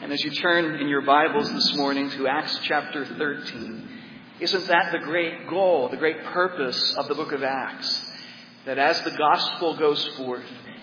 And as you turn in your Bibles this morning to Acts chapter 13, isn't that the great goal, the great purpose of the book of Acts? That as the gospel goes forth,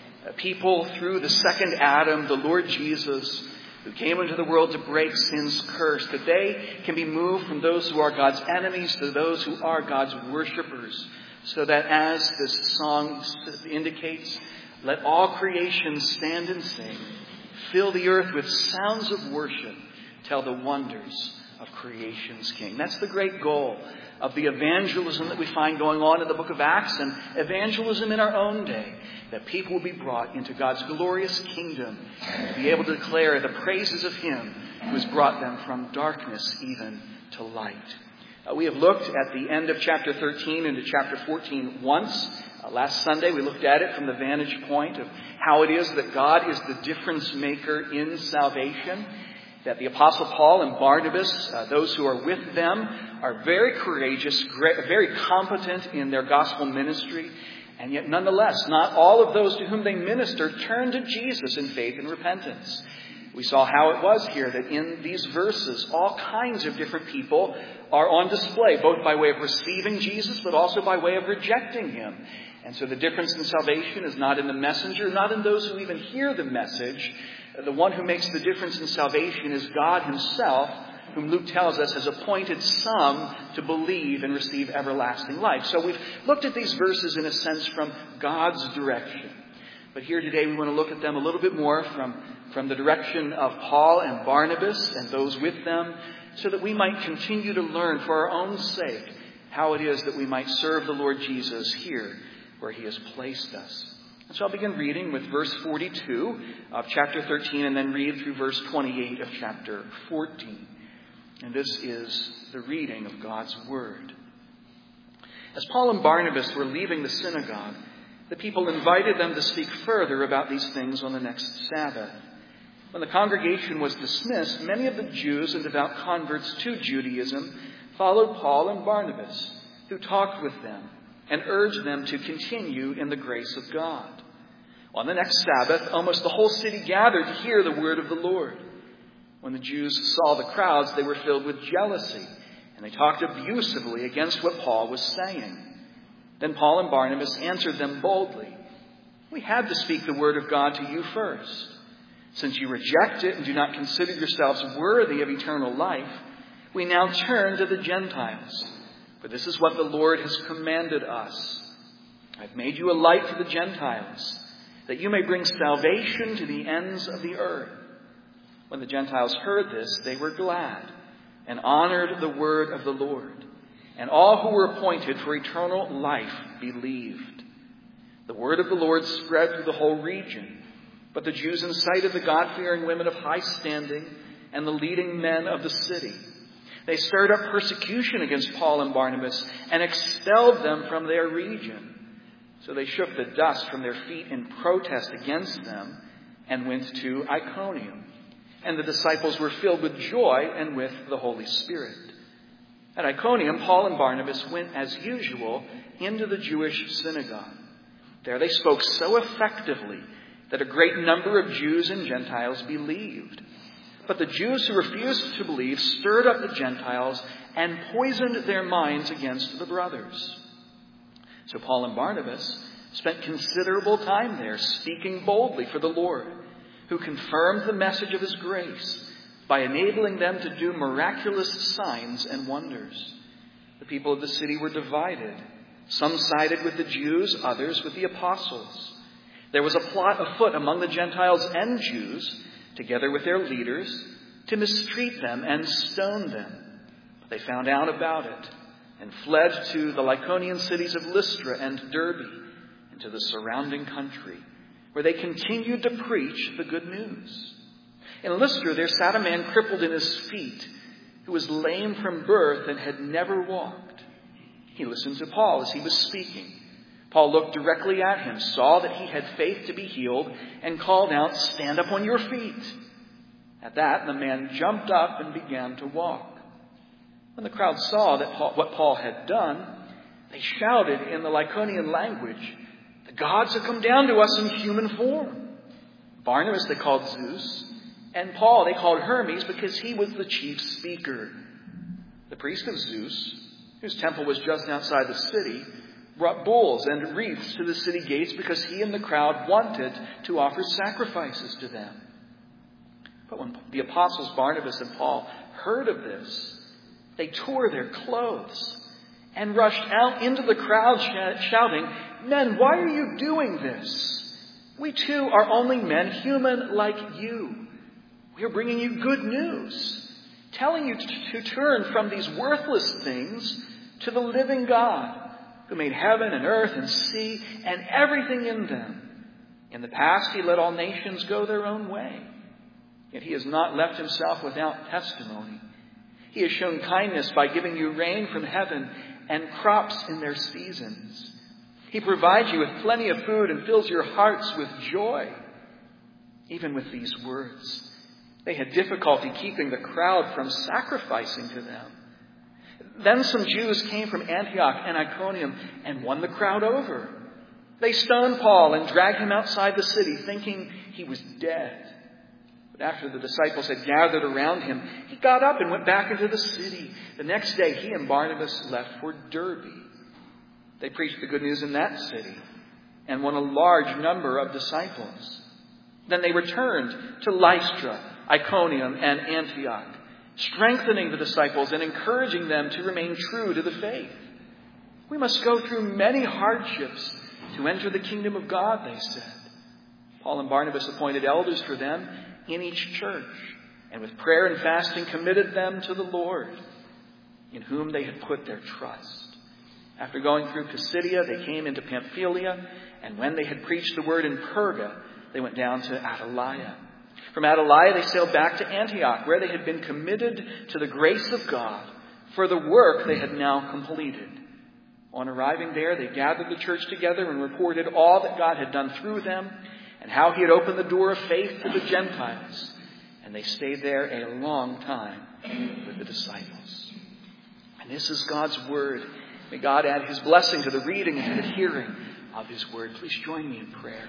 people through the second Adam, the Lord Jesus, who came into the world to break sin's curse, that they can be moved from those who are God's enemies to those who are God's worshipers. So that as this song indicates, let all creation stand and sing, fill the earth with sounds of worship, tell the wonders of creation's King. That's the great goal of the evangelism that we find going on in the book of Acts and evangelism in our own day, that people will be brought into God's glorious kingdom to be able to declare the praises of Him who has brought them from darkness even to light. We have looked at the end of chapter 13 into chapter 14 once. Last Sunday we looked at it from the vantage point of how it is that God is the difference maker in salvation. That the Apostle Paul and Barnabas, those who are with them, are very courageous, very competent in their gospel ministry. And yet nonetheless, not all of those to whom they minister turn to Jesus in faith and repentance. We saw how it was here that in these verses, all kinds of different people are on display, both by way of receiving Jesus, but also by way of rejecting Him. And so the difference in salvation is not in the messenger, not in those who even hear the message. The one who makes the difference in salvation is God Himself, whom Luke tells us has appointed some to believe and receive everlasting life. So we've looked at these verses in a sense from God's direction. But here today we want to look at them a little bit more from the direction of Paul and Barnabas and those with them, so that we might continue to learn for our own sake how it is that we might serve the Lord Jesus here where He has placed us. So I'll begin reading with verse 42 of chapter 13 and then read through verse 28 of chapter 14. And this is the reading of God's Word. As Paul and Barnabas were leaving the synagogue, the people invited them to speak further about these things on the next Sabbath. When the congregation was dismissed, many of the Jews and devout converts to Judaism followed Paul and Barnabas, who talked with them and urged them to continue in the grace of God. On the next Sabbath, almost the whole city gathered to hear the word of the Lord. When the Jews saw the crowds, they were filled with jealousy, and they talked abusively against what Paul was saying. Then Paul and Barnabas answered them boldly, "We had to speak the word of God to you first. Since you reject it and do not consider yourselves worthy of eternal life, we now turn to the Gentiles. For this is what the Lord has commanded us. I've made you a light to the Gentiles, that you may bring salvation to the ends of the earth." When the Gentiles heard this, they were glad and honored the word of the Lord. And all who were appointed for eternal life believed. The word of the Lord spread through the whole region. But the Jews incited the God-fearing women of high standing and the leading men of the city. They stirred up persecution against Paul and Barnabas and expelled them from their region. So they shook the dust from their feet in protest against them and went to Iconium. And the disciples were filled with joy and with the Holy Spirit. At Iconium, Paul and Barnabas went as usual into the Jewish synagogue. There they spoke so effectively that a great number of Jews and Gentiles believed. But the Jews who refused to believe stirred up the Gentiles and poisoned their minds against the brothers. So Paul and Barnabas spent considerable time there, speaking boldly for the Lord, who confirmed the message of His grace by enabling them to do miraculous signs and wonders. The people of the city were divided. Some sided with the Jews, others with the apostles. There was a plot afoot among the Gentiles and Jews, together with their leaders, to mistreat them and stone them. But they found out about it and fled to the Lycaonian cities of Lystra and Derbe and to the surrounding country, where they continued to preach the good news. In Lystra there sat a man crippled in his feet, who was lame from birth and had never walked. He listened to Paul as he was speaking. Paul looked directly at him, saw that he had faith to be healed, and called out, "Stand up on your feet." At that, the man jumped up and began to walk. When the crowd saw what Paul had done, they shouted in the Lycaonian language, "The gods have come down to us in human form." Barnabas they called Zeus, And Paul they called Hermes because he was the chief speaker. The priest of Zeus, whose temple was just outside the city, brought bulls and wreaths to the city gates because he and the crowd wanted to offer sacrifices to them. But when the apostles Barnabas and Paul heard of this, they tore their clothes and rushed out into the crowd shouting, "Men, why are you doing this? We too are only men, human like you. We are bringing you good news, telling you to turn from these worthless things to the living God, who made heaven and earth and sea and everything in them. In the past, he let all nations go their own way. Yet he has not left himself without testimony. He has shown kindness by giving you rain from heaven and crops in their seasons. He provides you with plenty of food and fills your hearts with joy." Even with these words, they had difficulty keeping the crowd from sacrificing to them. Then some Jews came from Antioch and Iconium and won the crowd over. They stoned Paul and dragged him outside the city, thinking he was dead. But after the disciples had gathered around him, he got up and went back into the city. The next day, he and Barnabas left for Derbe. They preached the good news in that city and won a large number of disciples. Then they returned to Lystra, Iconium, and Antioch, strengthening the disciples and encouraging them to remain true to the faith. "We must go through many hardships to enter the kingdom of God," they said. Paul and Barnabas appointed elders for them in each church, and with prayer and fasting committed them to the Lord, in whom they had put their trust. After going through Pisidia, they came into Pamphylia, and when they had preached the word in Perga, they went down to Attalia. From Attalia, they sailed back to Antioch, where they had been committed to the grace of God for the work they had now completed. On arriving there, they gathered the church together and reported all that God had done through them and how he had opened the door of faith to the Gentiles. And they stayed there a long time with the disciples. And this is God's word. May God add his blessing to the reading and to the hearing of his word. Please join me in prayer.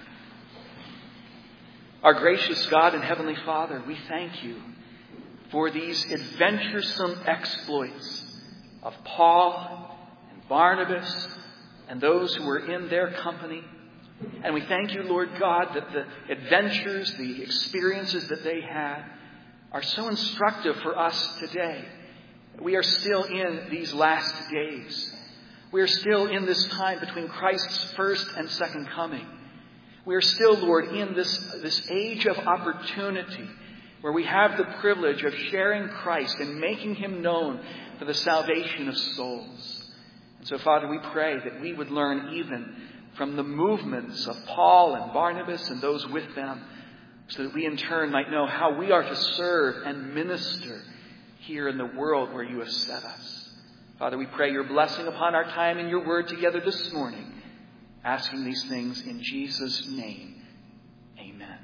Our gracious God and Heavenly Father, we thank you for these adventuresome exploits of Paul and Barnabas and those who were in their company. And we thank you, Lord God, that the adventures, the experiences that they had are so instructive for us today. We are still in these last days. We are still in this time between Christ's first and second coming. We are still, Lord, in this age of opportunity where we have the privilege of sharing Christ and making him known for the salvation of souls. And so, Father, we pray that we would learn even from the movements of Paul and Barnabas and those with them, so that we in turn might know how we are to serve and minister here in the world where you have set us. Father, we pray your blessing upon our time in your word together this morning. Asking these things in Jesus' name. Amen.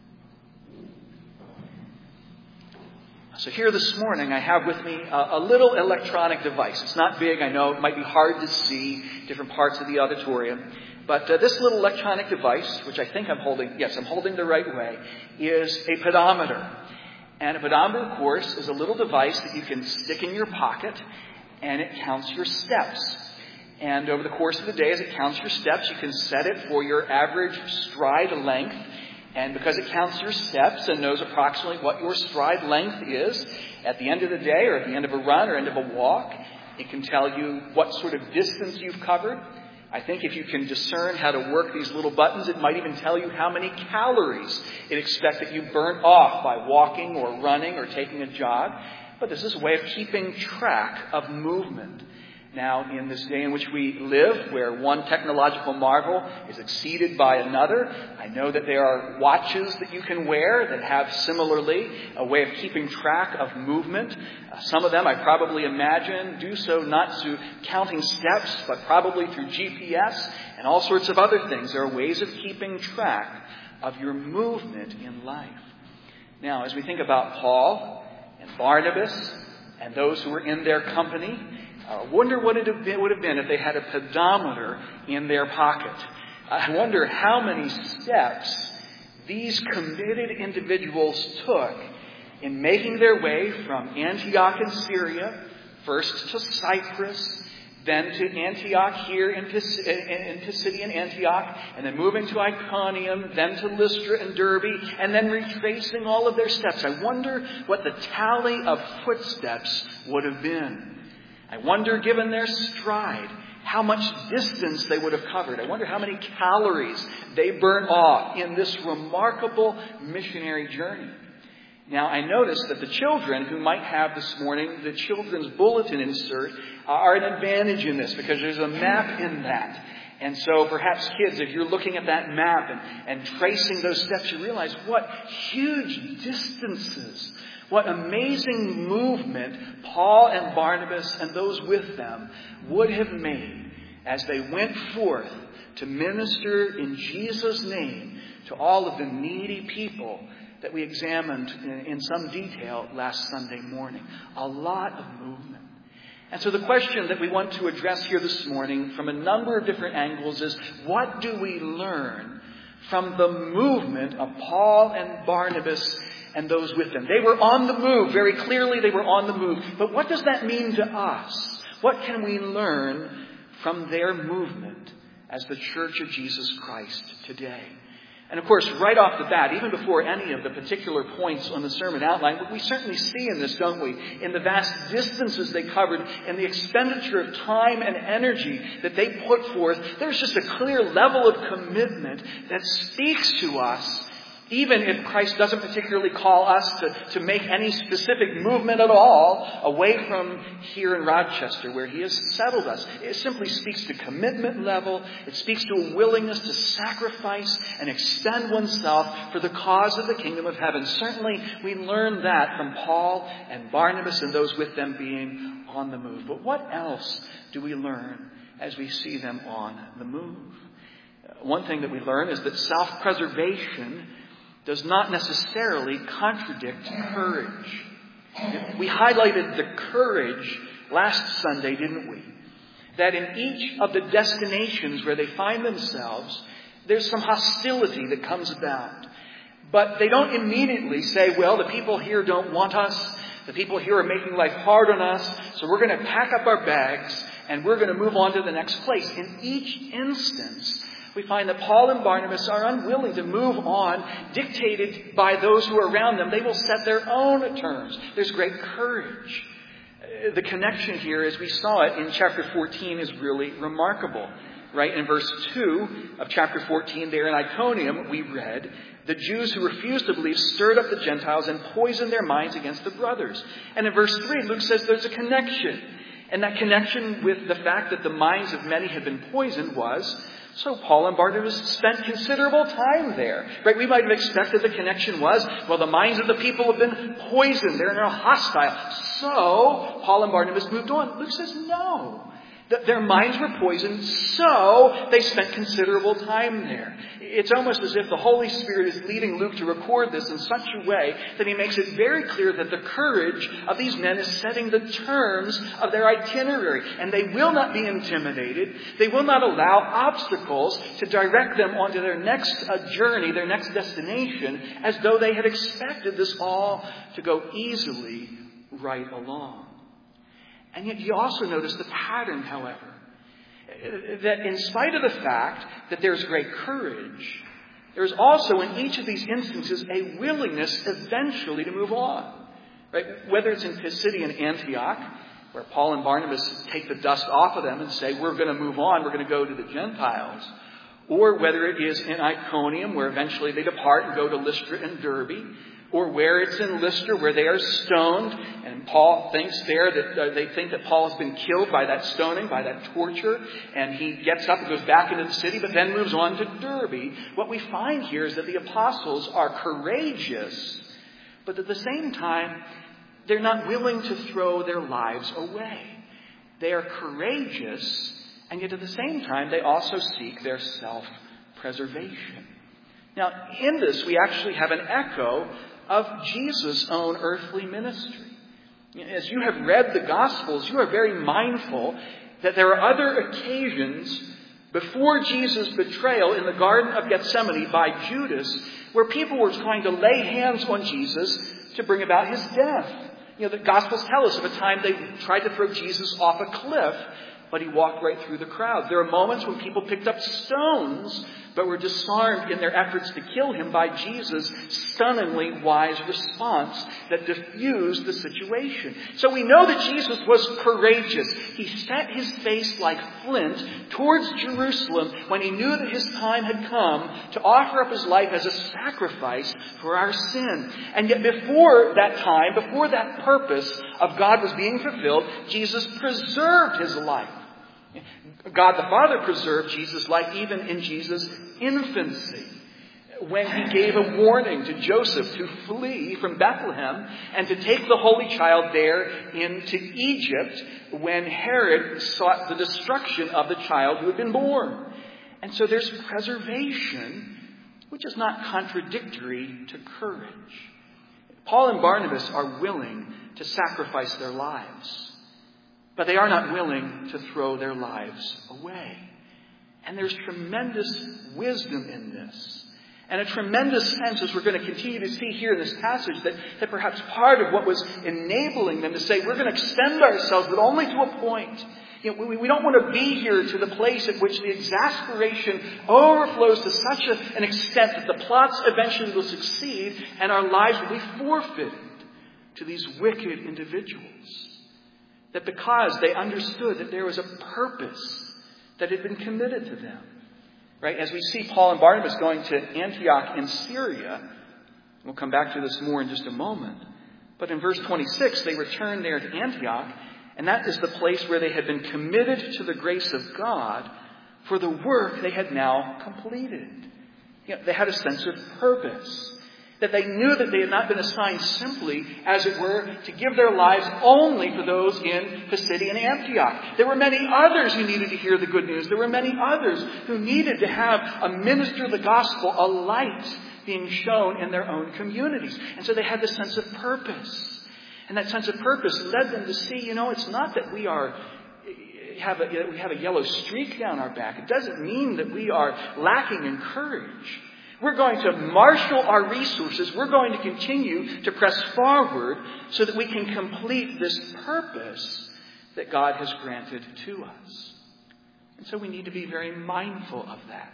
So here this morning I have with me a little electronic device. It's not big. I know it might be hard to see different parts of the auditorium. But this little electronic device, which I think I'm holding, yes, I'm holding the right way, is a pedometer. And a pedometer, of course, is a little device that you can stick in your pocket, and it counts your steps. And over the course of the day, as it counts your steps, you can set it for your average stride length. And because it counts your steps and knows approximately what your stride length is, at the end of the day or at the end of a run or end of a walk, it can tell you what sort of distance you've covered. I think if you can discern how to work these little buttons, it might even tell you how many calories it expects that you burn off by walking or running or taking a jog. But this is a way of keeping track of movement. Now, in this day in which we live, where one technological marvel is exceeded by another, I know that there are watches that you can wear that have similarly a way of keeping track of movement. Some of them, I probably imagine, do so not through counting steps, but probably through GPS and all sorts of other things. There are ways of keeping track of your movement in life. Now, as we think about Paul and Barnabas and those who were in their company, I wonder what it would have been if they had a pedometer in their pocket. I wonder how many steps these committed individuals took in making their way from Antioch in Syria, first to Cyprus, then to Antioch here in Pisidian Antioch, and then moving to Iconium, then to Lystra and Derbe, and then retracing all of their steps. I wonder what the tally of footsteps would have been. I wonder, given their stride, how much distance they would have covered. I wonder how many calories they burnt off in this remarkable missionary journey. Now, I noticed that the children who might have this morning the children's bulletin insert are an advantage in this because there's a map in that. And so perhaps kids, if you're looking at that map and tracing those steps, you realize what huge distances, what amazing movement Paul and Barnabas and those with them would have made as they went forth to minister in Jesus' name to all of the needy people that we examined in some detail last Sunday morning. A lot of movement. And so the question that we want to address here this morning from a number of different angles is, what do we learn from the movement of Paul and Barnabas and those with them? They were on the move. Very clearly they were on the move. But what does that mean to us? What can we learn from their movement as the Church of Jesus Christ today? And of course, right off the bat, even before any of the particular points on the sermon outline, we certainly see in this, don't we, in the vast distances they covered and the expenditure of time and energy that they put forth, there's just a clear level of commitment that speaks to us, even if Christ doesn't particularly call us to make any specific movement at all away from here in Rochester where He has settled us. It simply speaks to commitment level. It speaks to a willingness to sacrifice and extend oneself for the cause of the kingdom of heaven. Certainly we learn that from Paul and Barnabas and those with them being on the move. But what else do we learn as we see them on the move? One thing that we learn is that self-preservation does not necessarily contradict courage. We highlighted the courage last Sunday, didn't we? That in each of the destinations where they find themselves, there's some hostility that comes about. But they don't immediately say, well, the people here don't want us. The people here are making life hard on us. So we're going to pack up our bags and we're going to move on to the next place. In each instance, we find that Paul and Barnabas are unwilling to move on, dictated by those who are around them. They will set their own terms. There's great courage. The connection here, as we saw it in chapter 14, is really remarkable. Right? In verse 2 of chapter 14, there in Iconium, we read, the Jews who refused to believe stirred up the Gentiles and poisoned their minds against the brothers. And in verse 3, Luke says there's a connection. And that connection with the fact that the minds of many had been poisoned was, so Paul and Barnabas spent considerable time there. Right? We might have expected the connection was, well, the minds of the people have been poisoned. They're now hostile. So Paul and Barnabas moved on. Luke says no. Their minds were poisoned, so they spent considerable time there. It's almost as if the Holy Spirit is leading Luke to record this in such a way that he makes it very clear that the courage of these men is setting the terms of their itinerary. And they will not be intimidated. They will not allow obstacles to direct them onto their next journey, their next destination, as though they had expected this all to go easily right along. And yet you also notice the pattern, however, that in spite of the fact that there's great courage, there's also in each of these instances a willingness eventually to move on. Right? Whether it's in Pisidian Antioch, where Paul and Barnabas take the dust off of them and say, we're going to move on, we're going to go to the Gentiles, or whether it is in Iconium, where eventually they depart and go to Lystra and Derbe, or where it's in Lystra, where they are stoned, and Paul thinks there that they think that Paul has been killed by that stoning, by that torture, and he gets up and goes back into the city, but then moves on to Derbe. What we find here is that the apostles are courageous, but at the same time, they're not willing to throw their lives away. They are courageous, and yet at the same time, they also seek their self-preservation. Now, in this, we actually have an echo of Jesus' own earthly ministry. As you have read the Gospels, you are very mindful that there are other occasions before Jesus' betrayal in the Garden of Gethsemane by Judas where people were trying to lay hands on Jesus to bring about his death. The Gospels tell us of a time they tried to throw Jesus off a cliff, but he walked right through the crowd. There are moments when people picked up stones, but were disarmed in their efforts to kill him by Jesus' stunningly wise response that diffused the situation. So we know that Jesus was courageous. He set his face like flint towards Jerusalem when he knew that his time had come to offer up his life as a sacrifice for our sin. And yet before that time, before that purpose of God was being fulfilled, Jesus preserved his life. God the Father preserved Jesus' life even in Jesus' infancy, when he gave a warning to Joseph to flee from Bethlehem and to take the Holy Child there into Egypt when Herod sought the destruction of the child who had been born. And so there's preservation, which is not contradictory to courage. Paul and Barnabas are willing to sacrifice their lives, but they are not willing to throw their lives away. And there's tremendous wisdom in this. And a tremendous sense, as we're going to continue to see here in this passage, that perhaps part of what was enabling them to say, we're going to extend ourselves, but only to a point. We don't want to be here to the place at which the exasperation overflows to such an extent that the plots eventually will succeed and our lives will be forfeited to these wicked individuals. That because they understood that there was a purpose that had been committed to them. Right? As we see Paul and Barnabas going to Antioch in Syria, we'll come back to this more in just a moment. But in verse 26, they return there to Antioch, and that is the place where they had been committed to the grace of God for the work they had now completed. They had a sense of purpose. That they knew that they had not been assigned simply, as it were, to give their lives only for those in Pisidian Antioch. There were many others who needed to hear the good news. There were many others who needed to have a minister of the gospel, a light being shown in their own communities. And so they had this sense of purpose. And that sense of purpose led them to see, it's not that we have a yellow streak down our back. It doesn't mean that we are lacking in courage. We're going to marshal our resources. We're going to continue to press forward so that we can complete this purpose that God has granted to us. And so we need to be very mindful of that.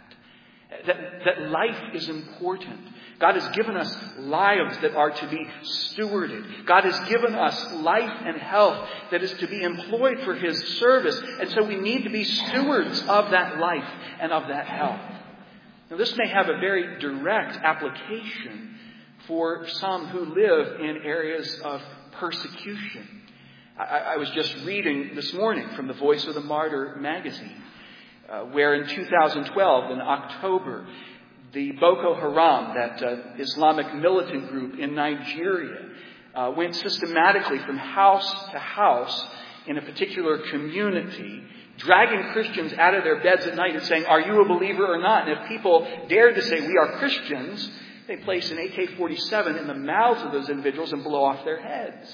That life is important. God has given us lives that are to be stewarded. God has given us life and health that is to be employed for his service. And so we need to be stewards of that life and of that health. Now, this may have a very direct application for some who live in areas of persecution. I was just reading this morning from the Voice of the Martyr magazine, where in 2012, in October, the Boko Haram, that Islamic militant group in Nigeria, went systematically from house to house in a particular community, dragging Christians out of their beds at night and saying, are you a believer or not? And if people dared to say, we are Christians, they place an AK-47 in the mouths of those individuals and blow off their heads.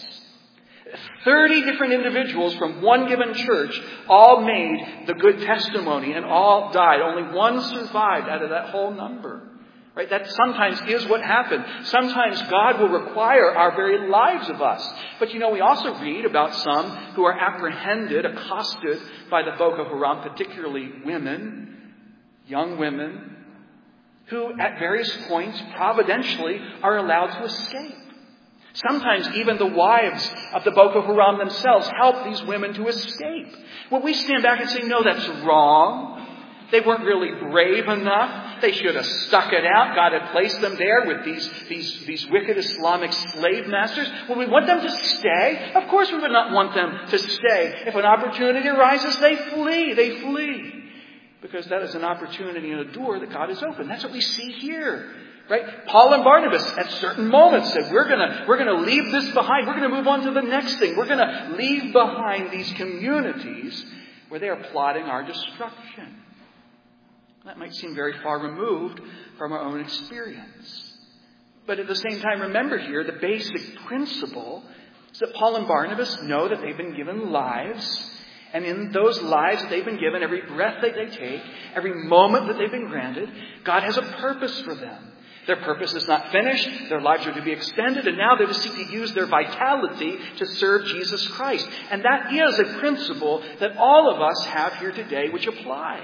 30 different individuals from one given church all made the good testimony and all died. Only one survived out of that whole number. Right? That sometimes is what happened. Sometimes God will require our very lives of us. But we also read about some who are apprehended, accosted by the Boko Haram, particularly women, young women, who at various points providentially are allowed to escape. Sometimes even the wives of the Boko Haram themselves help these women to escape. Well, we stand back and say, no, that's wrong. They weren't really brave enough. They should have stuck it out. God had placed them there with these wicked Islamic slave masters. Would we want them to stay? Of course we would not want them to stay. If an opportunity arises, they flee. They flee. Because that is an opportunity and a door that God has opened. That's what we see here. Right? Paul and Barnabas at certain moments said, we're going to leave this behind. We're going to move on to the next thing. We're going to leave behind these communities where they are plotting our destruction. That might seem very far removed from our own experience. But at the same time, remember here, the basic principle is that Paul and Barnabas know that they've been given lives. And in those lives that they've been given, every breath that they take, every moment that they've been granted, God has a purpose for them. Their purpose is not finished. Their lives are to be extended. And now they're to seek to use their vitality to serve Jesus Christ. And that is a principle that all of us have here today, which applies.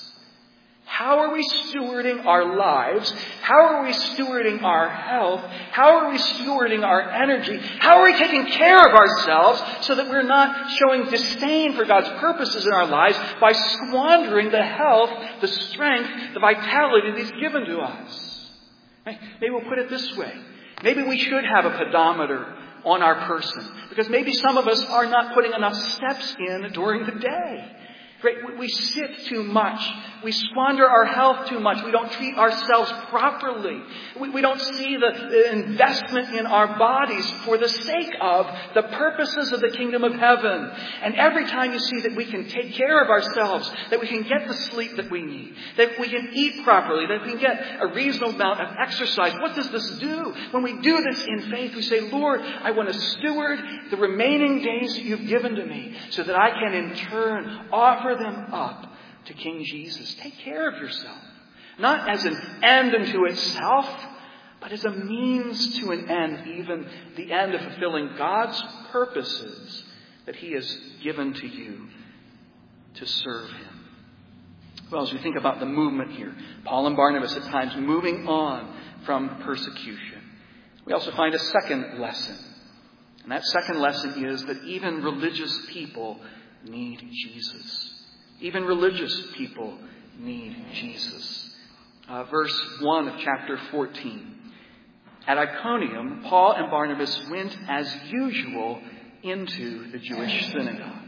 How are we stewarding our lives? How are we stewarding our health? How are we stewarding our energy? How are we taking care of ourselves so that we're not showing disdain for God's purposes in our lives by squandering the health, the strength, the vitality that He's given to us? Maybe we'll put it this way. Maybe we should have a pedometer on our person, because maybe some of us are not putting enough steps in during the day. We sit too much. We squander our health too much. We don't treat ourselves properly. We don't see the investment in our bodies for the sake of the purposes of the kingdom of heaven. And every time you see that we can take care of ourselves, that we can get the sleep that we need, that we can eat properly, that we can get a reasonable amount of exercise, what does this do? When we do this in faith, we say, Lord, I want to steward the remaining days that you've given to me so that I can in turn offer them up to King Jesus. Take care of yourself. Not as an end unto itself, but as a means to an end, even the end of fulfilling God's purposes that He has given to you to serve Him. Well, as we think about the movement here, Paul and Barnabas at times moving on from persecution, we also find a second lesson. And that second lesson is that even religious people need Jesus. Even religious people need Jesus. Verse 1 of chapter 14. At Iconium, Paul and Barnabas went as usual into the Jewish synagogue.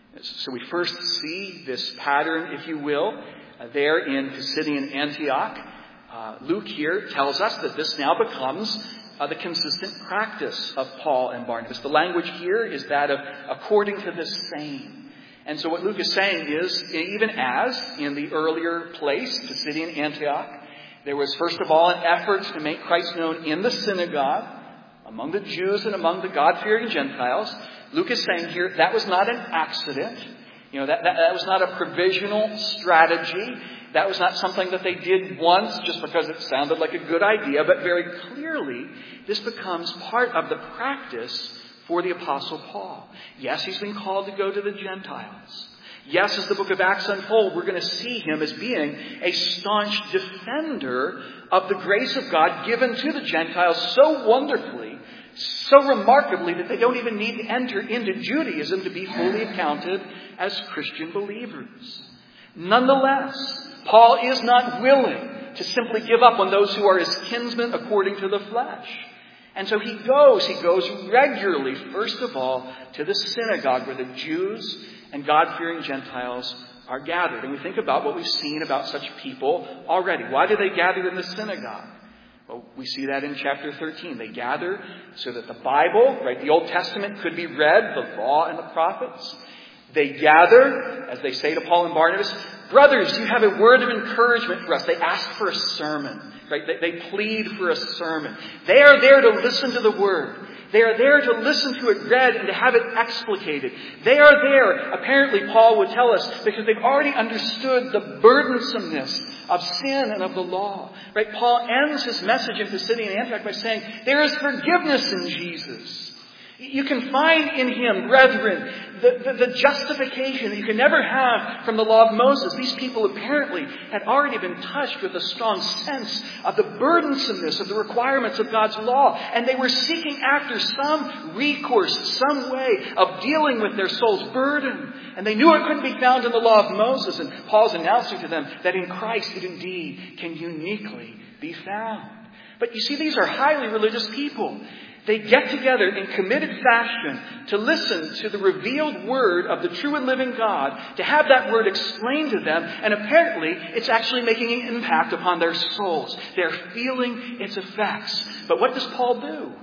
So we first see this pattern, if you will, there in Pisidian Antioch. Luke here tells us that this now becomes the consistent practice of Paul and Barnabas. The language here is that of according to the same. And so what Luke is saying is, even as in the earlier place, Pisidian Antioch, there was first of all an effort to make Christ known in the synagogue, among the Jews and among the God-fearing Gentiles. Luke is saying here that was not an accident. That was not a provisional strategy. That was not something that they did once just because it sounded like a good idea. But very clearly, this becomes part of the practice for the Apostle Paul. Yes, he's been called to go to the Gentiles. Yes, as the book of Acts unfolds, we're going to see him as being a staunch defender of the grace of God given to the Gentiles so wonderfully, so remarkably, that they don't even need to enter into Judaism to be fully accounted as Christian believers. Nonetheless, Paul is not willing to simply give up on those who are his kinsmen according to the flesh. And so he goes regularly, first of all, to the synagogue where the Jews and God-fearing Gentiles are gathered. And we think about what we've seen about such people already. Why do they gather in the synagogue? Well, we see that in chapter 13. They gather so that the Bible, the Old Testament, could be read, the law and the prophets. They gather, as they say to Paul and Barnabas, brothers, you have a word of encouragement for us. They ask for a sermon. They plead for a sermon. They are there to listen to the word. They are there to listen to it read and to have it explicated. They are there, apparently Paul would tell us, because they've already understood the burdensomeness of sin and of the law. Paul ends his message in Pisidian Antioch by saying, there is forgiveness in Jesus. You can find in Him, brethren, the justification that you can never have from the law of Moses. These people apparently had already been touched with a strong sense of the burdensomeness of the requirements of God's law. And they were seeking after some recourse, some way of dealing with their soul's burden. And they knew it couldn't be found in the law of Moses. And Paul's announcing to them that in Christ it indeed can uniquely be found. But you see, these are highly religious people. They get together in committed fashion to listen to the revealed word of the true and living God, to have that word explained to them, and apparently it's actually making an impact upon their souls. They're feeling its effects. But what does Paul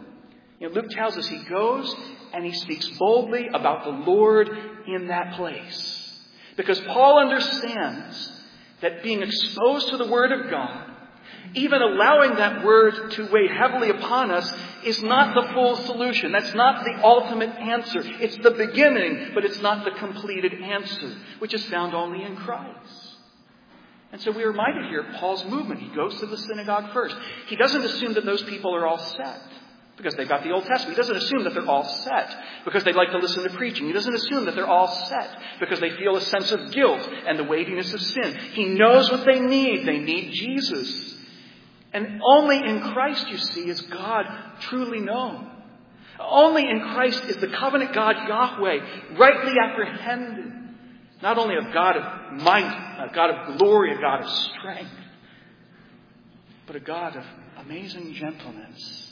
do? Luke tells us he goes and he speaks boldly about the Lord in that place. Because Paul understands that being exposed to the word of God, even allowing that word to weigh heavily upon us, is not the full solution. That's not the ultimate answer. It's the beginning, but it's not the completed answer, which is found only in Christ. And so we're reminded here of Paul's movement. He goes to the synagogue first. He doesn't assume that those people are all set because they've got the Old Testament. He doesn't assume that they're all set because they like to listen to preaching. He doesn't assume that they're all set because they feel a sense of guilt and the weightiness of sin. He knows what they need. They need Jesus. And only in Christ, you see, is God truly known. Only in Christ is the covenant God, Yahweh, rightly apprehended. Not only a God of might, a God of glory, a God of strength, but a God of amazing gentleness,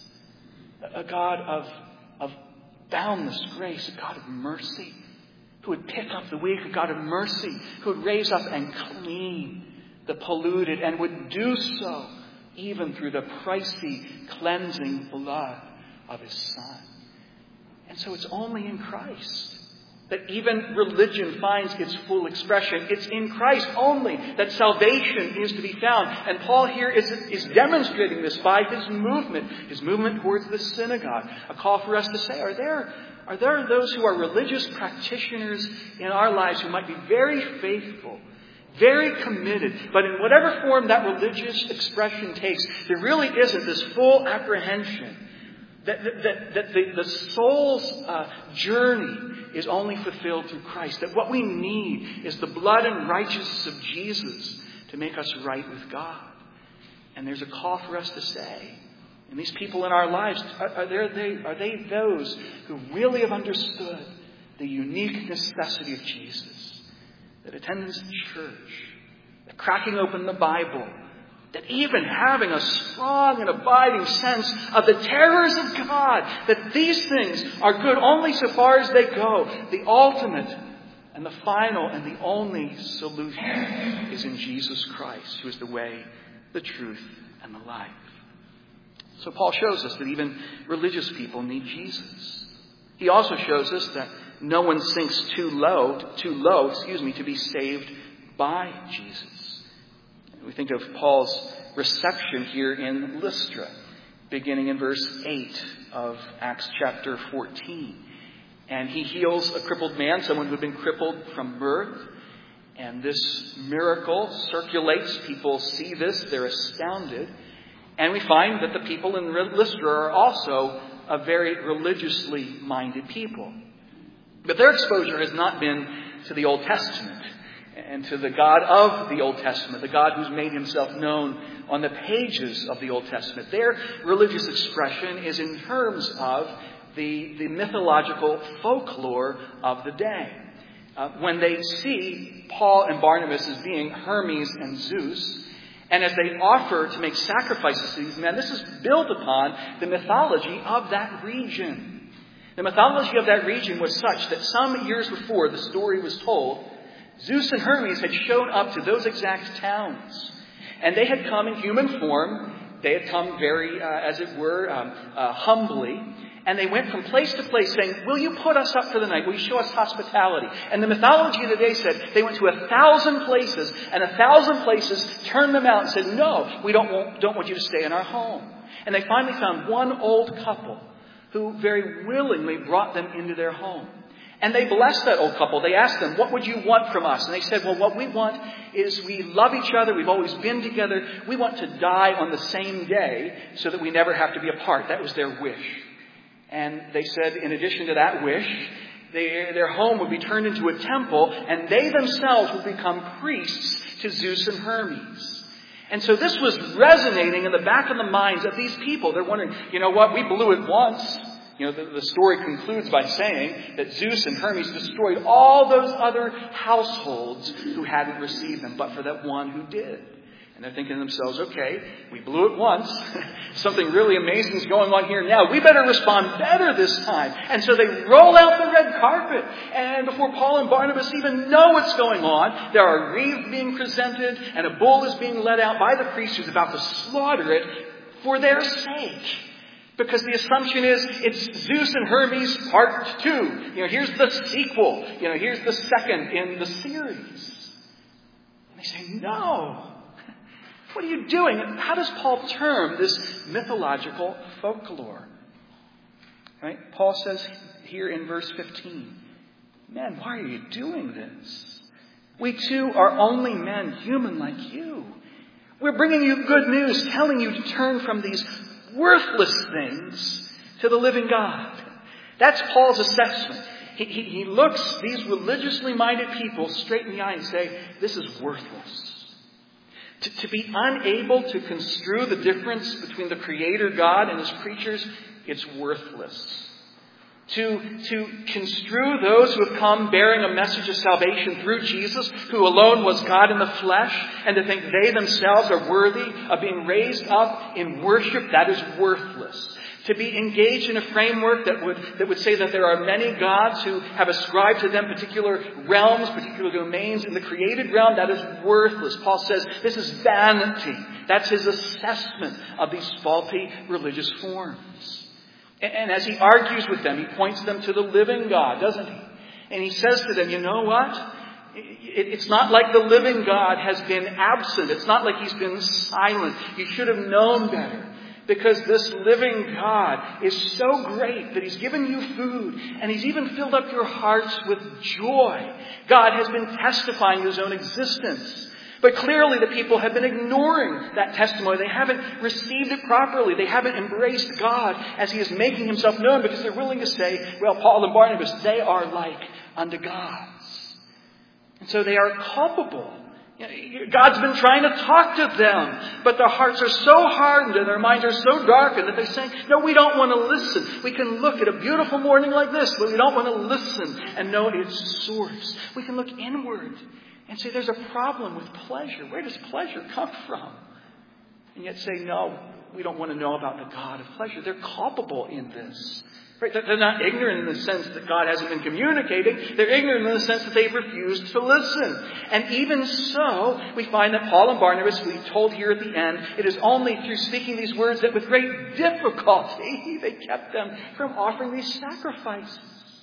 a God of boundless grace, a God of mercy, who would pick up the weak, a God of mercy, who would raise up and clean the polluted, and would do so even through the pricey, cleansing blood of His Son. And so it's only in Christ that even religion finds its full expression. It's in Christ only that salvation is to be found. And Paul here is demonstrating this by his movement towards the synagogue. A call for us to say, are there those who are religious practitioners in our lives who might be very faithful, very committed, but in whatever form that religious expression takes, there really isn't this full apprehension that the soul's journey is only fulfilled through Christ. That what we need is the blood and righteousness of Jesus to make us right with God. And there's a call for us to say, and these people in our lives, are they those who really have understood the unique necessity of Jesus? That attendance in church, that cracking open the Bible, that even having a strong and abiding sense of the terrors of God, that these things are good only so far as they go. The ultimate and the final and the only solution is in Jesus Christ, who is the way, the truth, and the life. So Paul shows us that even religious people need Jesus. He also shows us that no one sinks too low, to be saved by Jesus. We think of Paul's reception here in Lystra, beginning in verse 8 of Acts chapter 14. And he heals a crippled man, someone who had been crippled from birth. And this miracle circulates. People see this. They're astounded. And we find that the people in Lystra are also a very religiously minded people. But their exposure has not been to the Old Testament and to the God of the Old Testament, the God who's made Himself known on the pages of the Old Testament. Their religious expression is in terms of the mythological folklore of the day. When they see Paul and Barnabas as being Hermes and Zeus, and as they offer to make sacrifices to these men, this is built upon the mythology of that region. The mythology of that region was such that some years before the story was told, Zeus and Hermes had shown up to those exact towns. And they had come in human form. They had come very, as it were, humbly. And they went from place to place saying, will you put us up for the night? Will you show us hospitality? And the mythology of the day said they went to 1,000 places, and 1,000 places turned them out and said, no, we don't want you to stay in our home. And they finally found one old couple who very willingly brought them into their home. And they blessed that old couple. They asked them, what would you want from us? And they said, well, what we want is we love each other. We've always been together. We want to die on the same day so that we never have to be apart. That was their wish. And they said, in addition to that wish, their home would be turned into a temple, and they themselves would become priests to Zeus and Hermes. And so this was resonating in the back of the minds of these people. They're wondering, you know what, we blew it once. You know, the story concludes by saying that Zeus and Hermes destroyed all those other households who hadn't received them, but for that one who did. And they're thinking to themselves, okay, we blew it once. Something really amazing is going on here now. We better respond better this time. And so they roll out the red carpet. And before Paul and Barnabas even know what's going on, there are wreaths being presented, and a bull is being led out by the priest who's about to slaughter it for their sake. Because the assumption is it's Zeus and Hermes part 2. You know, here's the sequel. You know, here's the second in the series. And they say, no. What are you doing? How does Paul term this mythological folklore? Right? Paul says here in verse 15, man, why are you doing this? We too are only men, human like you. We're bringing you good news, telling you to turn from these worthless things to the living God. That's Paul's assessment. He looks these religiously minded people straight in the eye and say, this is worthless. To be unable to construe the difference between the Creator God and His creatures, it's worthless. To construe those who have come bearing a message of salvation through Jesus, who alone was God in the flesh, and to think they themselves are worthy of being raised up in worship, that is worthless. To be engaged in a framework that would say that there are many gods who have ascribed to them particular realms, particular domains in the created realm, that is worthless. Paul says this is vanity. That's his assessment of these faulty religious forms. And as he argues with them, he points them to the living God, doesn't he? And he says to them, you know what? It's not like the living God has been absent. It's not like He's been silent. You should have known better. Because this living God is so great that He's given you food and He's even filled up your hearts with joy. God has been testifying to His own existence. But clearly the people have been ignoring that testimony. They haven't received it properly. They haven't embraced God as He is making Himself known because they're willing to say, well, Paul and Barnabas, they are like unto gods. And so they are culpable. God's been trying to talk to them, but their hearts are so hardened and their minds are so darkened that they're saying, no, we don't want to listen. We can look at a beautiful morning like this, but we don't want to listen and know its source. We can look inward and say there's a problem with pleasure. Where does pleasure come from? And yet say, no, we don't want to know about the God of pleasure. They're culpable in this. Right? They're not ignorant in the sense that God hasn't been communicating. They're ignorant in the sense that they've refused to listen. And even so, we find that Paul and Barnabas, we told here at the end, it is only through speaking these words that with great difficulty they kept them from offering these sacrifices.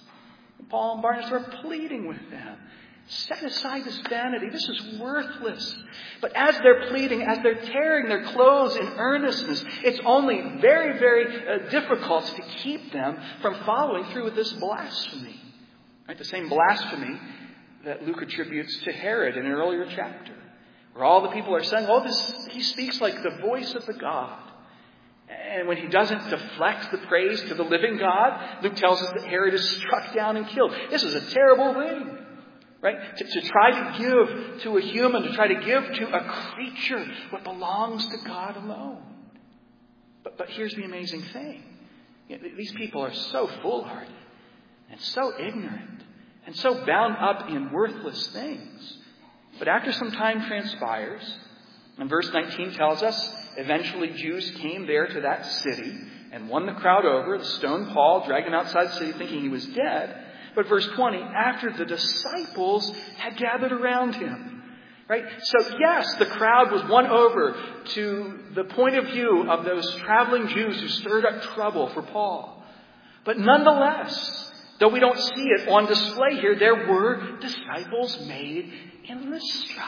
And Paul and Barnabas were pleading with them. Set aside this vanity. This is worthless. But as they're pleading, as they're tearing their clothes in earnestness, it's only very, very difficult to keep them from following through with this blasphemy. Right? The same blasphemy that Luke attributes to Herod in an earlier chapter, where all the people are saying, oh, he speaks like the voice of the God. And when he doesn't deflect the praise to the living God, Luke tells us that Herod is struck down and killed. This is a terrible thing. Right? To try to give to a human, to try to give to a creature what belongs to God alone. But here's the amazing thing. These people are so foolhardy and so ignorant and so bound up in worthless things. But after some time transpires, and verse 19 tells us, eventually Jews came there to that city and won the crowd over, the stoned Paul, dragged him outside the city thinking he was dead. But verse 20, after the disciples had gathered around him. Right? So yes, the crowd was won over to the point of view of those traveling Jews who stirred up trouble for Paul. But nonetheless, though we don't see it on display here, there were disciples made in Lystra.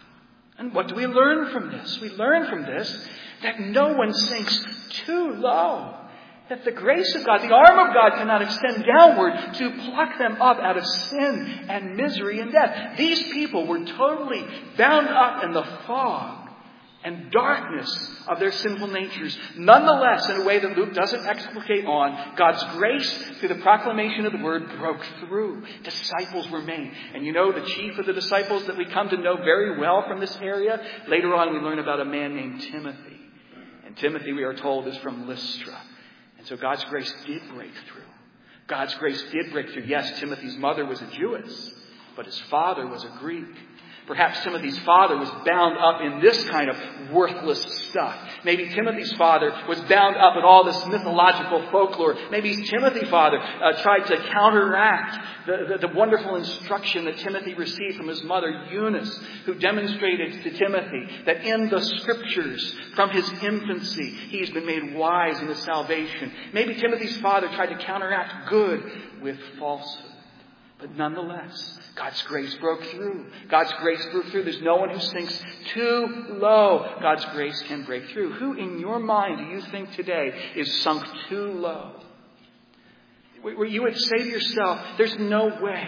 And what do we learn from this? We learn from this that no one sinks too low. That the grace of God, the arm of God cannot extend downward to pluck them up out of sin and misery and death. These people were totally bound up in the fog and darkness of their sinful natures. Nonetheless, in a way that Luke doesn't explicate on, God's grace through the proclamation of the word broke through. Disciples were made. And you know the chief of the disciples that we come to know very well from this area? Later on we learn about a man named Timothy. And Timothy, we are told, is from Lystra. So God's grace did break through. God's grace did break through. Yes, Timothy's mother was a Jewess, but his father was a Greek. Perhaps Timothy's father was bound up in this kind of worthless stuff. Maybe Timothy's father was bound up in all this mythological folklore. Maybe Timothy's father tried to counteract the wonderful instruction that Timothy received from his mother Eunice, who demonstrated to Timothy that in the Scriptures, from his infancy, he's been made wise in his salvation. Maybe Timothy's father tried to counteract good with falsehood. But nonetheless, God's grace broke through. God's grace broke through. There's no one who sinks too low. God's grace can break through. Who in your mind do you think today is sunk too low? Where you would say to yourself, there's no way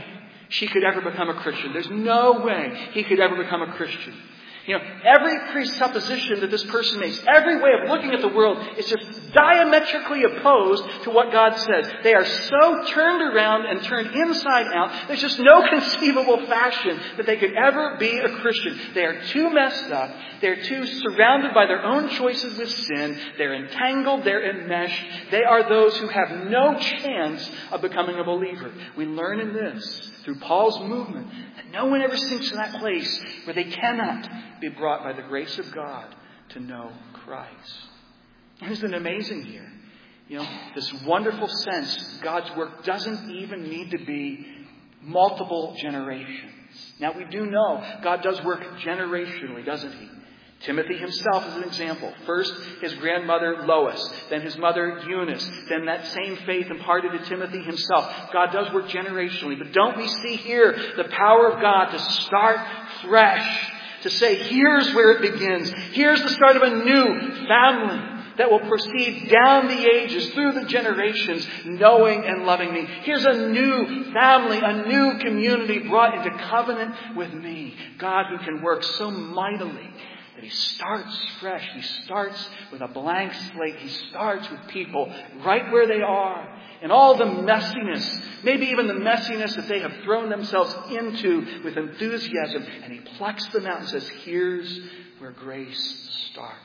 she could ever become a Christian. There's no way he could ever become a Christian. Every presupposition that this person makes, every way of looking at the world is just diametrically opposed to what God says. They are so turned around and turned inside out, there's just no conceivable fashion that they could ever be a Christian. They are too messed up. They're too surrounded by their own choices with sin. They're entangled. They're enmeshed. They are those who have no chance of becoming a believer. We learn in this, through Paul's movement, that no one ever sinks in that place where they cannot be brought by the grace of God to know Christ. Isn't it amazing here? This wonderful sense God's work doesn't even need to be multiple generations. Now we do know God does work generationally, doesn't he? Timothy himself is an example. First, his grandmother Lois, then his mother Eunice, then that same faith imparted to Timothy himself. God does work generationally. But don't we see here the power of God to start fresh, to say, here's where it begins. Here's the start of a new family that will proceed down the ages, through the generations, knowing and loving me. Here's a new family, a new community brought into covenant with me. God who can work so mightily that he starts fresh. He starts with a blank slate. He starts with people right where they are. And all the messiness, maybe even the messiness that they have thrown themselves into with enthusiasm. And he plucks them out and says, here's where grace starts.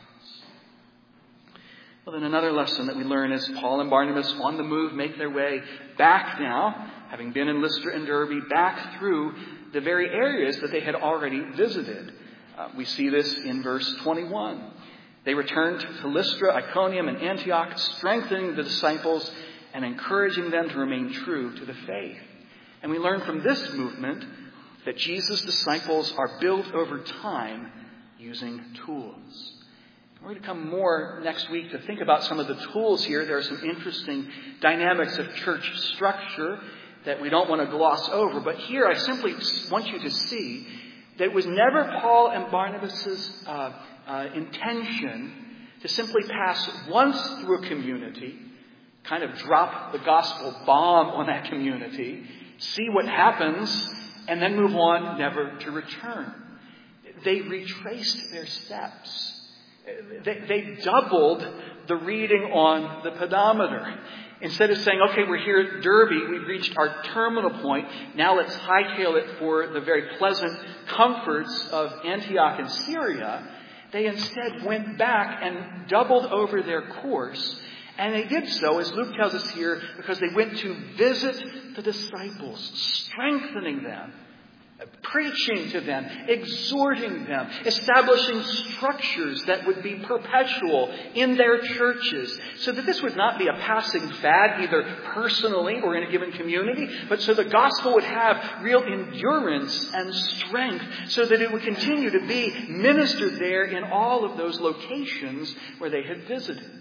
Well, then another lesson that we learn is Paul and Barnabas on the move make their way back now, having been in Lystra and Derbe, back through the very areas that they had already visited. We see this in verse 21. They returned to Lystra, Iconium, and Antioch, strengthening the disciples and encouraging them to remain true to the faith. And we learn from this movement that Jesus' disciples are built over time using tools. We're going to come more next week to think about some of the tools here. There are some interesting dynamics of church structure that we don't want to gloss over. But here I simply want you to see that it was never Paul and Barnabas' intention to simply pass once through a community, kind of drop the gospel bomb on that community, see what happens, and then move on, never to return. They retraced their steps. They doubled the reading on the pedometer. Instead of saying, okay, we're here at Derbe, we've reached our terminal point, now let's hightail it for the very pleasant comforts of Antioch and Syria, they instead went back and doubled over their course. And they did so, as Luke tells us here, because they went to visit the disciples, strengthening them, preaching to them, exhorting them, establishing structures that would be perpetual in their churches, so that this would not be a passing fad, either personally or in a given community, but so the gospel would have real endurance and strength, so that it would continue to be ministered there in all of those locations where they had visited.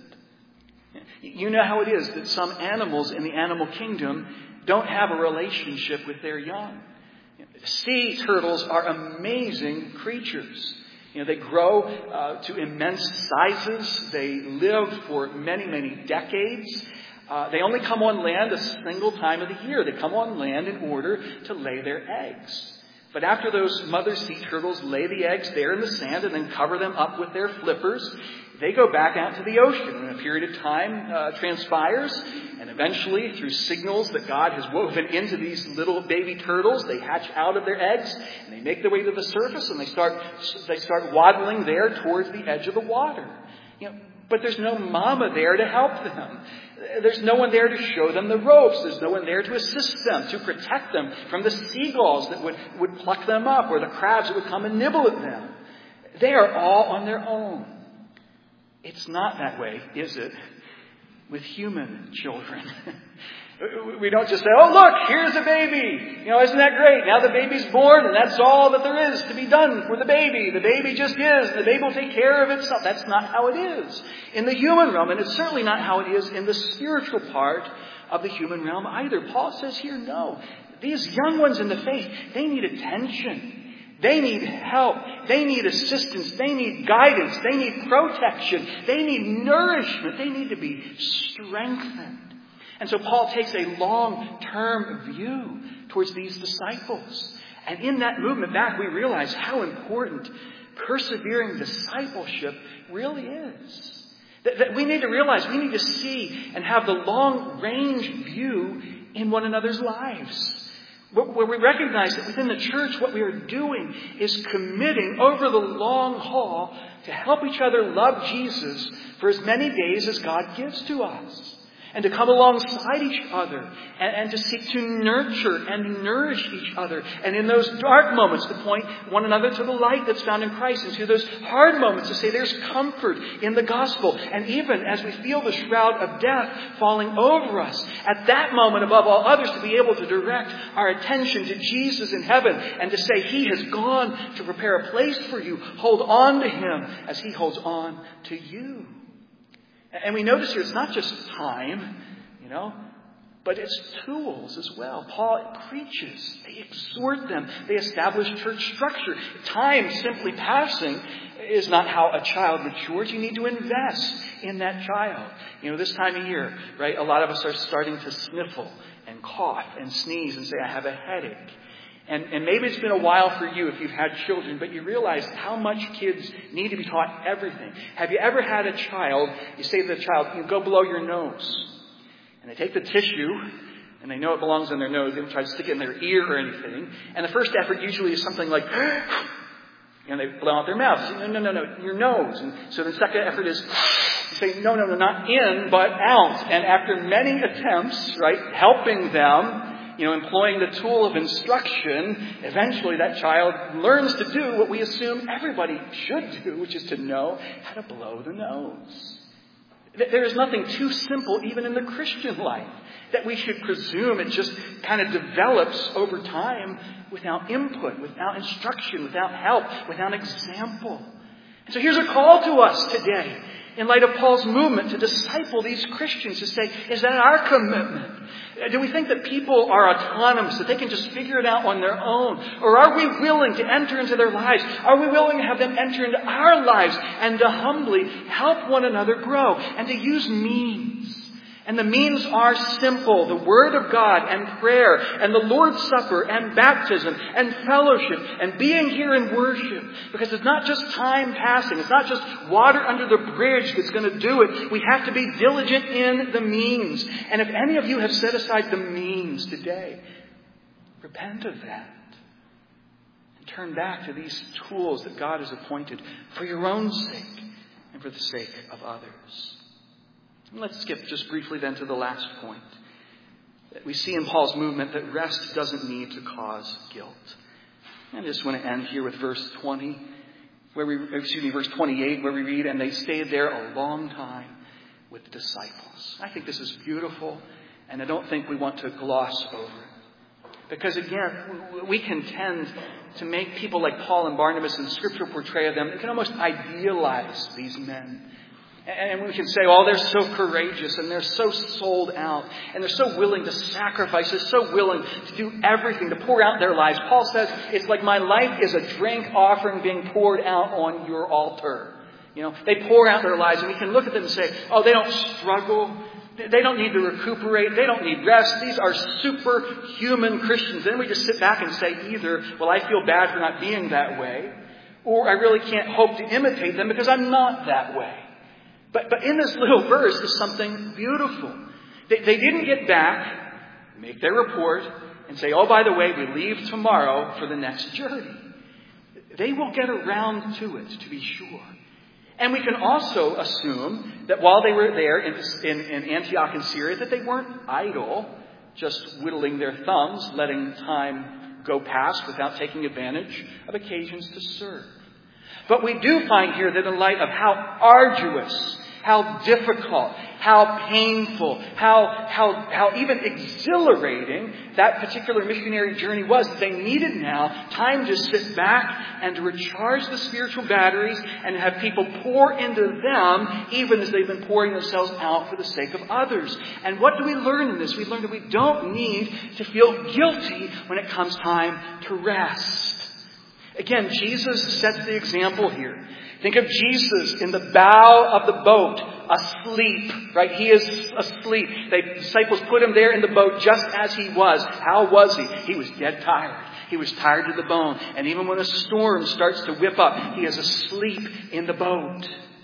You know how it is that some animals in the animal kingdom don't have a relationship with their young. Sea turtles are amazing creatures. They grow to immense sizes. They live for many, many decades. They only come on land a single time of the year. They come on land in order to lay their eggs. But after those mother sea turtles lay the eggs there in the sand and then cover them up with their flippers, they go back out to the ocean. And a period of time transpires. And eventually, through signals that God has woven into these little baby turtles, they hatch out of their eggs and they make their way to the surface and they start waddling there towards the edge of the water. But there's no mama there to help them. There's no one there to show them the ropes. There's no one there to assist them, to protect them from the seagulls that would pluck them up or the crabs that would come and nibble at them. They are all on their own. It's not that way, is it, with human children? We don't just say, oh, look, here's a baby. Isn't that great? Now the baby's born and that's all that there is to be done for the baby. The baby just is. The baby will take care of itself. That's not how it is in the human realm. And it's certainly not how it is in the spiritual part of the human realm either. Paul says here, no. These young ones in the faith, they need attention. They need help. They need assistance. They need guidance. They need protection. They need nourishment. They need to be strengthened. And so Paul takes a long-term view towards these disciples. And in that movement back, we realize how important persevering discipleship really is. That we need to realize, we need to see and have the long-range view in one another's lives. Where we recognize that within the church, what we are doing is committing over the long haul to help each other love Jesus for as many days as God gives to us. And to come alongside each other and to seek to nurture and nourish each other. And in those dark moments to point one another to the light that's found in Christ. And to those hard moments to say there's comfort in the gospel. And even as we feel the shroud of death falling over us, at that moment above all others to be able to direct our attention to Jesus in heaven and to say He has gone to prepare a place for you. Hold on to Him as He holds on to you. And we notice here it's not just time, but it's tools as well. Paul preaches. They exhort them. They establish church structure. Time simply passing is not how a child matures. You need to invest in that child. This time of year, right, a lot of us are starting to sniffle and cough and sneeze and say, I have a headache. And maybe it's been a while for you if you've had children, but you realize how much kids need to be taught everything. Have you ever had a child, you say to the child, go below your nose. And they take the tissue, and they know it belongs in their nose. They don't try to stick it in their ear or anything. And the first effort usually is something like, and they blow out their mouth. No, your nose. And so the second effort is, you say, no, not in, but out. And after many attempts, right, helping them, employing the tool of instruction, eventually that child learns to do what we assume everybody should do, which is to know how to blow the nose. There is nothing too simple, even in the Christian life, that we should presume it just kind of develops over time without input, without instruction, without help, without example. And so here's a call to us today, in light of Paul's movement to disciple these Christians, to say, is that our commitment? Do we think that people are autonomous, that they can just figure it out on their own? Or are we willing to enter into their lives? Are we willing to have them enter into our lives and to humbly help one another grow and to use means? And the means are simple. The Word of God and prayer and the Lord's Supper and baptism and fellowship and being here in worship. Because it's not just time passing. It's not just water under the bridge that's going to do it. We have to be diligent in the means. And if any of you have set aside the means today, repent of that. And turn back to these tools that God has appointed for your own sake and for the sake of others. Let's skip just briefly then to the last point. We see in Paul's movement that rest doesn't need to cause guilt. I just want to end here with verse 28, where we read, and they stayed there a long time with the disciples. I think this is beautiful, and I don't think we want to gloss over it. Because again, we can tend to make people like Paul and Barnabas in the scriptural portrayal of them, we can almost idealize these men. And we can say, oh, they're so courageous and they're so sold out and they're so willing to sacrifice, they're so willing to do everything, to pour out their lives. Paul says, it's like my life is a drink offering being poured out on your altar. They pour out their lives, and we can look at them and say, oh, they don't struggle. They don't need to recuperate. They don't need rest. These are superhuman Christians. Then we just sit back and say either, well, I feel bad for not being that way, or I really can't hope to imitate them because I'm not that way. But in this little verse is something beautiful. They didn't get back, make their report, and say, oh, by the way, we leave tomorrow for the next journey. They will get around to it, to be sure. And we can also assume that while they were there in Antioch and Syria, that they weren't idle, just whittling their thumbs, letting time go past without taking advantage of occasions to serve. But we do find here that in light of how arduous, how difficult, how painful, how even exhilarating that particular missionary journey was, that they needed now time to sit back and to recharge the spiritual batteries and have people pour into them even as they've been pouring themselves out for the sake of others. And what do we learn in this? We learn that we don't need to feel guilty when it comes time to rest. Again, Jesus sets the example here. Think of Jesus in the bow of the boat asleep, right? He is asleep. The disciples put him there in the boat just as he was. How was he? He was dead tired. He was tired to the bone. And even when a storm starts to whip up, he is asleep in the boat.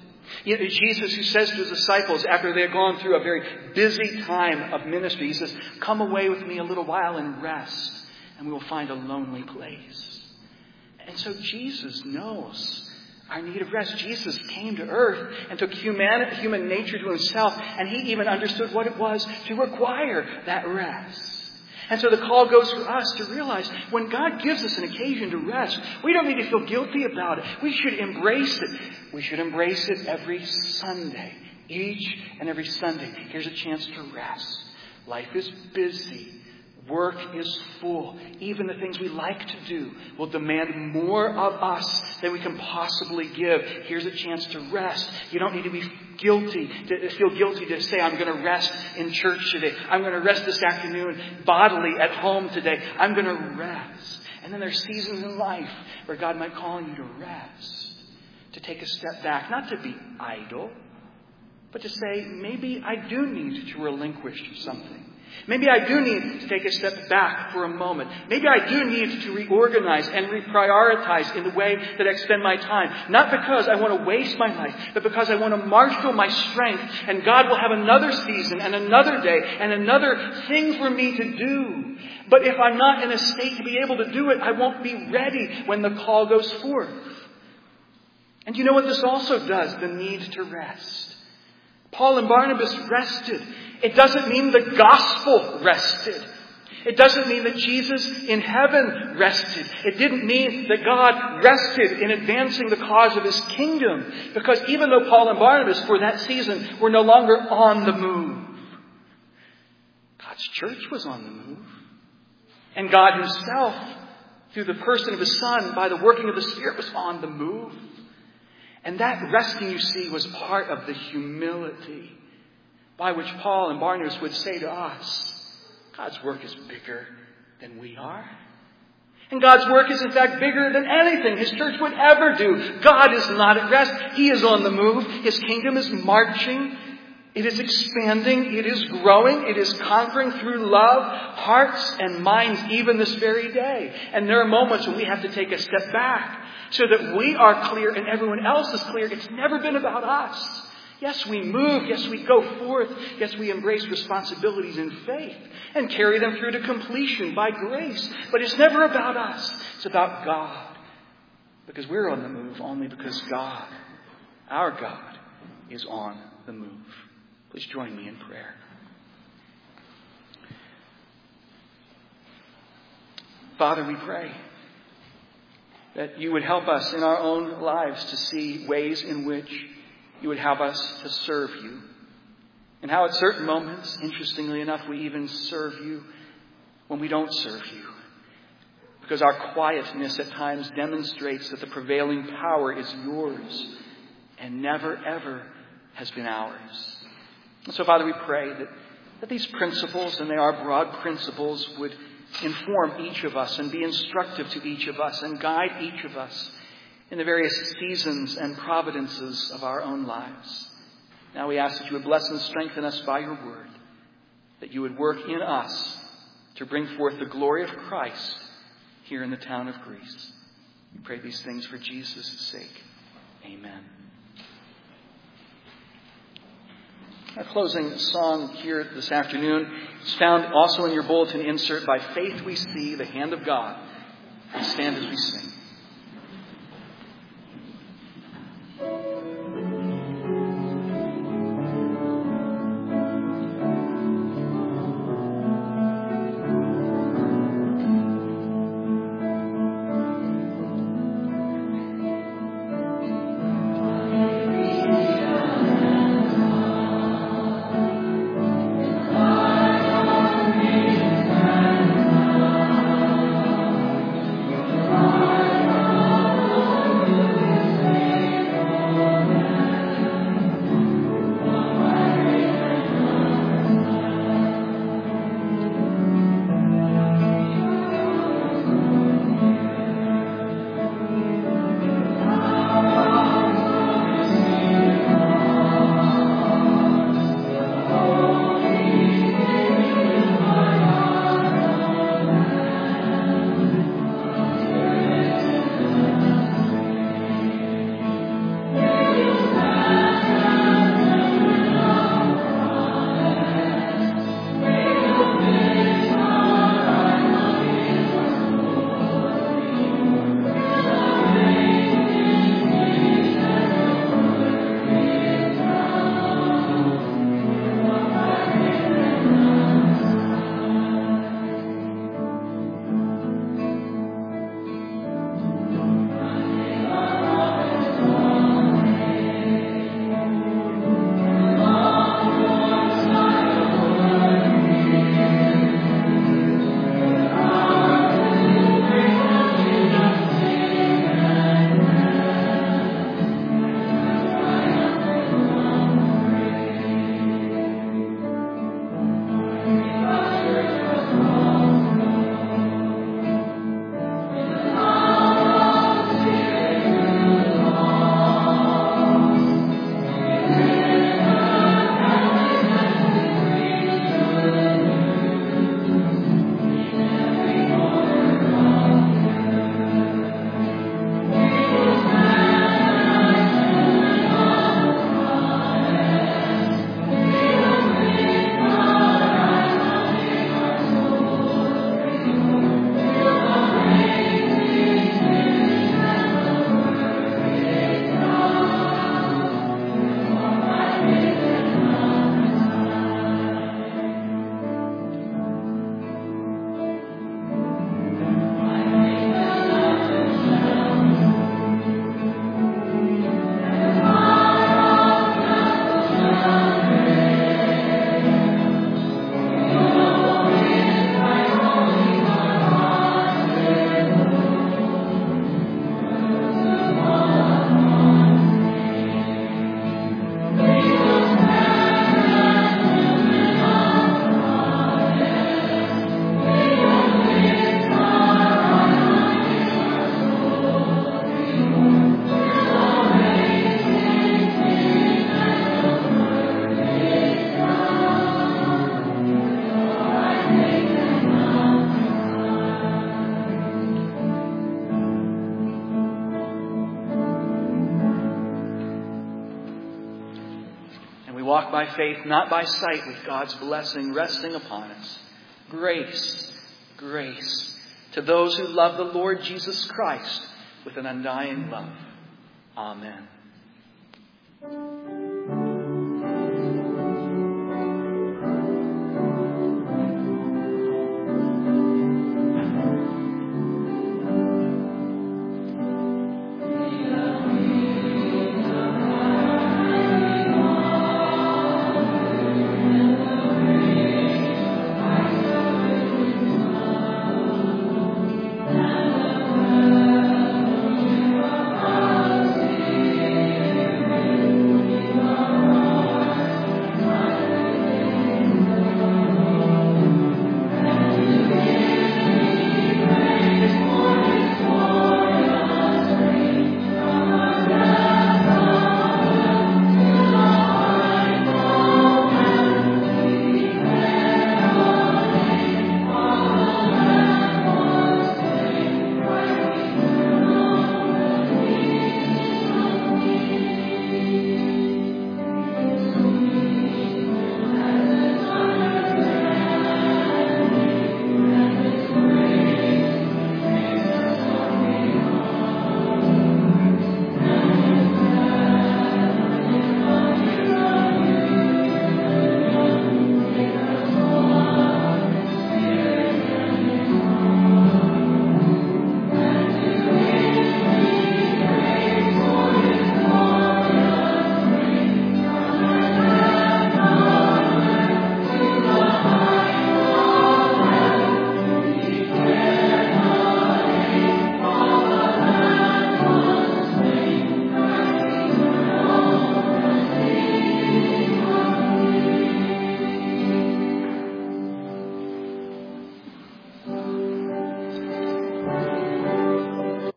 Jesus, who says to his disciples after they have gone through a very busy time of ministry, he says, come away with me a little while and rest, and we will find a lonely place. And so Jesus knows our need of rest. Jesus came to earth and took human nature to himself, and he even understood what it was to require that rest. And so the call goes for us to realize when God gives us an occasion to rest, we don't need to feel guilty about it. We should embrace it. We should embrace it every Sunday. Each and every Sunday. Here's a chance to rest. Life is busy. Work is full. Even the things we like to do will demand more of us than we can possibly give. Here's a chance to rest. You don't need to be guilty, to feel guilty to say, I'm going to rest in church today. I'm going to rest this afternoon bodily at home today. I'm going to rest. And then there's seasons in life where God might call you to rest, to take a step back, not to be idle, but to say, maybe I do need to relinquish something. Maybe I do need to take a step back for a moment. Maybe I do need to reorganize and reprioritize in the way that I spend my time. Not because I want to waste my life, but because I want to marshal my strength. And God will have another season and another day and another thing for me to do. But if I'm not in a state to be able to do it, I won't be ready when the call goes forth. And you know what this also does? The need to rest. Paul and Barnabas rested. It doesn't mean the gospel rested. It doesn't mean that Jesus in heaven rested. It didn't mean that God rested in advancing the cause of his kingdom. Because even though Paul and Barnabas for that season were no longer on the move, God's church was on the move. And God himself, through the person of his Son, by the working of the Spirit, was on the move. And that resting, you see, was part of the humility by which Paul and Barnabas would say to us, God's work is bigger than we are. And God's work is in fact bigger than anything his church would ever do. God is not at rest. He is on the move. His kingdom is marching. It is expanding. It is growing. It is conquering through love, hearts and minds even this very day. And there are moments when we have to take a step back so that we are clear and everyone else is clear. It's never been about us. Yes, we move. Yes, we go forth. Yes, we embrace responsibilities in faith and carry them through to completion by grace. But it's never about us. It's about God. Because we're on the move only because God, our God, is on the move. Please join me in prayer. Father, we pray that you would help us in our own lives to see ways in which you would have us to serve you. And how at certain moments, interestingly enough, we even serve you when we don't serve you. Because our quietness at times demonstrates that the prevailing power is yours and never, ever has been ours. And so, Father, we pray that these principles, and they are broad principles, would inform each of us and be instructive to each of us and guide each of us in the various seasons and providences of our own lives. Now we ask that you would bless and strengthen us by your word, that you would work in us to bring forth the glory of Christ here in the town of Greece. We pray these things for Jesus' sake. Amen. Our closing song here this afternoon is found also in your bulletin insert, By Faith We See the Hand of God. Let's stand as we sing. Bye. walk by faith, not by sight, with God's blessing resting upon us. Grace, grace to those who love the Lord Jesus Christ with an undying love. Amen.